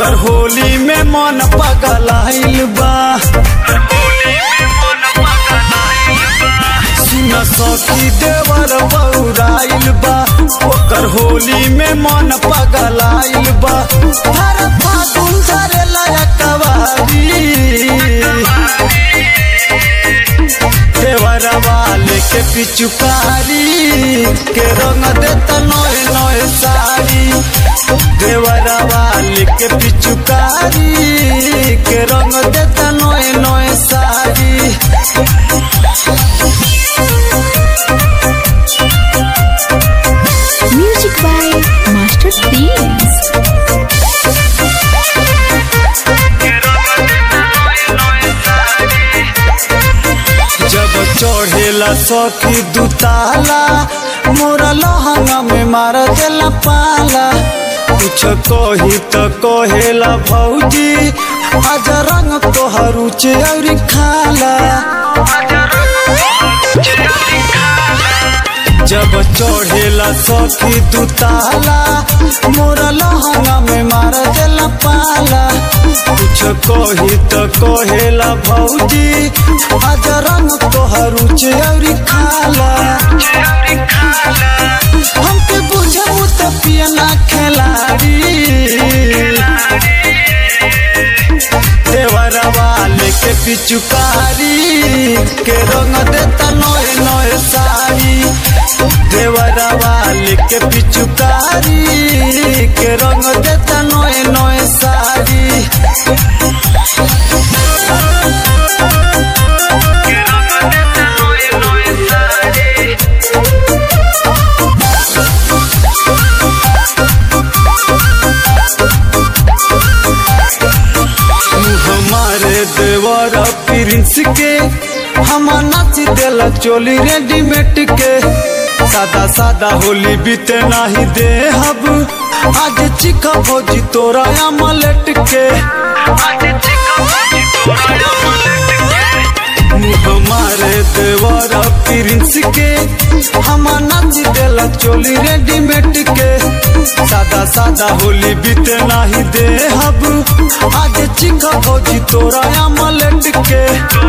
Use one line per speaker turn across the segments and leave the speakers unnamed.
ओकर होली में मन पगलाइल बा। सुन सखी देवर बौराइल बा, ओकर होली में मन पगलाइल बा। हर फागुन धरे लायक कवारी देवरवा लेके पिचुकारी के रंग देता नए नए साड़ी। देवरवा लेके पिचुकारी के रंग देता नए नए sari.
Music by Master Themes.
जब चढ़ेला सखी दुताला मोरा लहंगा में मार देला पाला। कुछ कही तो कहेला भौजी आज रंग तोहर रुचि और खाला। जब चढ़ेला सखी दुताला मोरा लहंगा में मार देला पाला। कुछ कही तो कहेला भौजी आज रंग तोहर रुचि और खाला। हमके बुझबू तो पियना खिलाड़ी देवरवा लेके पिचुकारी के रंग देता नए नए साड़ी। देवरवा लेके पिचुकारी के रंग देता नए नए साड़ी। हमारे देवर प्रिंस के हम नाच देला चोली रेडीमेड के। सादा सादा होली बीते नहीं दे हब आज चिका भौजी तोरा अमलेट के। हमारे देवर प्रिंस के हम नाच देला चोली रेडीमेड के। सादा सादा होली बीते नहीं दे हब आज चिका भौजी तोरा अमलेट के।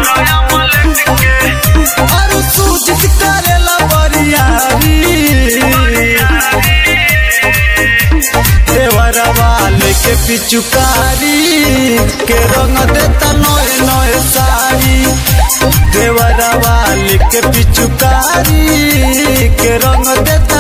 और सूजित करेला बरियारी देवरवा लेके पिचुकारी के रंग देता नए नए साड़ी। देवरवा लेके पिचुकारी के रंग देता